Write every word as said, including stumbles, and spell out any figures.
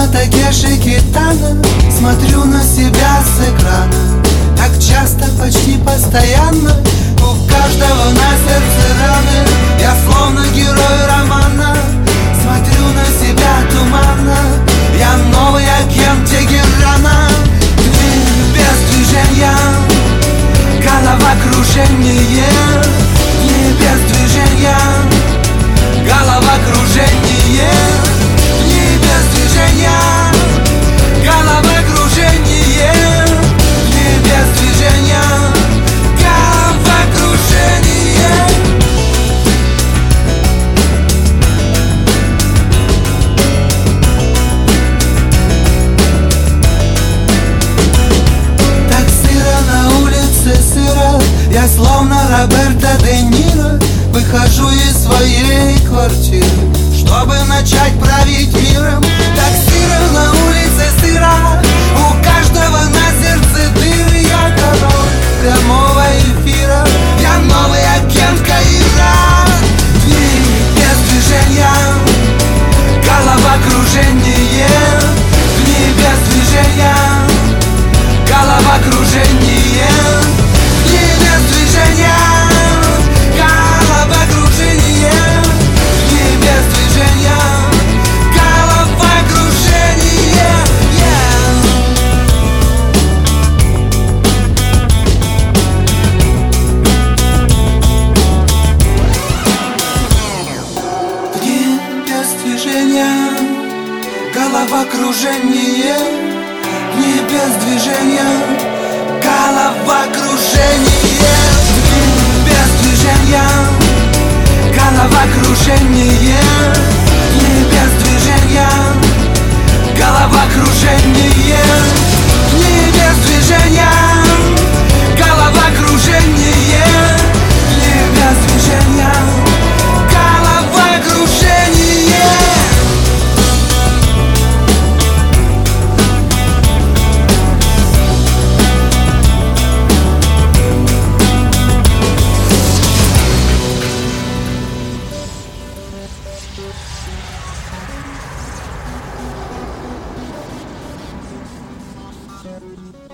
Словно Такеши Китано, смотрю на себя с экрана. Так часто, почти постоянно, у каждого на сердце раны. Я словно герой романа, смотрю на себя туманно. Я новый агент Тегерана. Дни без движения, головокружение. Дни без движения, головокружение. Дни без движения, головокружение. Дни без движения, головокружение. Так сыро на улице, сыро. Я словно Роберто Де Ниро выхожу из своей квартиры, чтобы начать править миром. Так сыро на улице, сыро. У каждого на сердце дыры. Я король прямого эфира. Я новый агент Каира. Дни без движения, головокружение. Дни без движения, головокружение. Дни без движения, головокружение. Дни без движения, головокружение. Дни без движения, головокружение. Дни без движения, головокружение. Дни без движения, головокружение. Дни без движения, головокружение. Дни без движения, головокружение. Дни без движения, головокружение. Thank you.